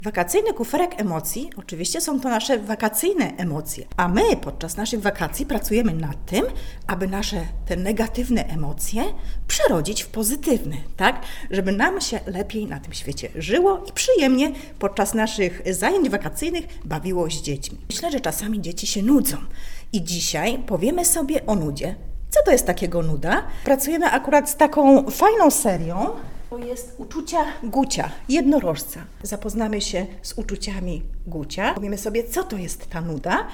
Wakacyjny kuferek emocji, oczywiście są to nasze wakacyjne emocje, a my podczas naszych wakacji pracujemy nad tym, aby nasze te negatywne emocje przerodzić w pozytywne, tak? Żeby nam się lepiej na tym świecie żyło i przyjemnie podczas naszych zajęć wakacyjnych bawiło z dziećmi. Myślę, że czasami dzieci się nudzą i dzisiaj powiemy sobie o nudzie. Co to jest takiego nuda? Pracujemy akurat z taką fajną serią. To jest uczucia Gucia, jednorożca. Zapoznamy się z uczuciami Gucia. Powiemy sobie, co to jest ta nuda.